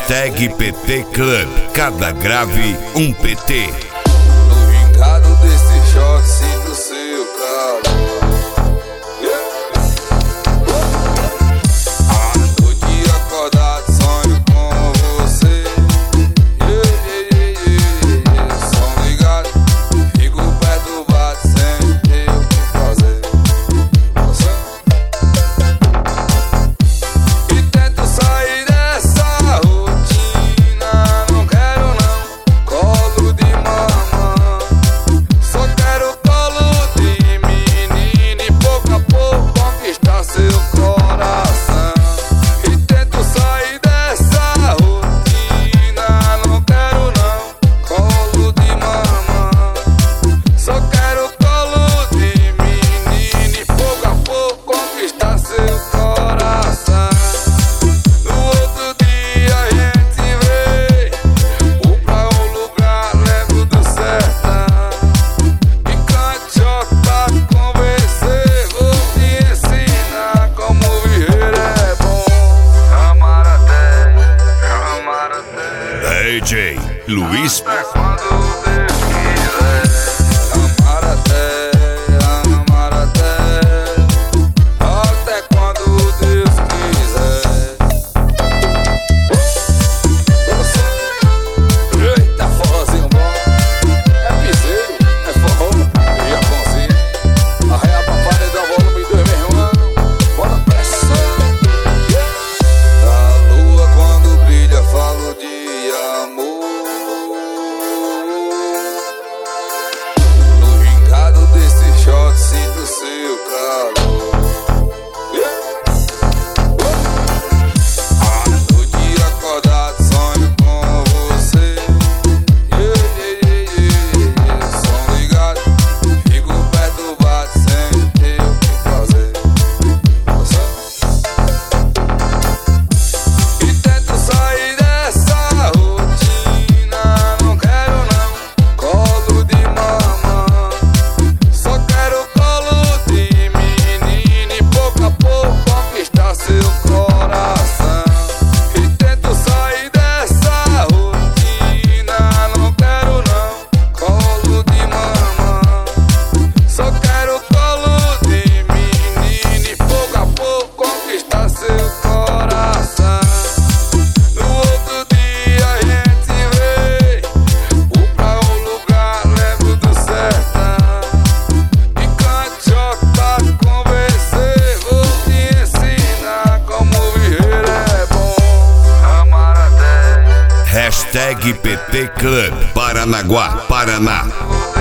Hashtag PT Club. Cada grave um PT. No vingado desse shot sinto seu calor. À noite acordado sonho com você. Som ligado, fico perturbado sem ter o que fazer. E tento sair dessa rotina. Não quero não, colo de mamãe. Só quero colo de menina e pouco a pouco conquistar seu coração. E tento sair dessa rotina. Não quero não, colo de mamãe. Só quero colo de menina e pouco a pouco conquistar seu coração. No outro dia a gente vê, vou pra um lugar, levo do sertão. E cantiota convencer, vou te ensinar como viver é bom. Amar até. DJ Luiz. Até quando Deus quiser. Amar até. Até quando Deus quiser. Eita, forrozinho bom. É piseiro, é forró e é bonzinho. Arreia pra paredão, volume 2, meu irmão. Bora pressão. A lua quando brilha falo de amor. No vingado desse shot sinto seu calor. À noite acordado sonho com você. Som ligado, fico perturbado sem ter o que fazer. E tento sair dessa rotina. Não quero não, colo de mamãe. Só quero colo de menina e pouco a pouco conquistar seu coração. E tento sair dessa rotina. Não quero não, colo de mamãe. Só quero colo de menina e pouco a pouco conquistar seu coração. No outro dia a gente vê, vou pra um lugar, levo do sertão. E cantiota convencer, vou te ensinar como viver é bom. Amar até. Hashtag PT Club. Paranaguá, Paraná.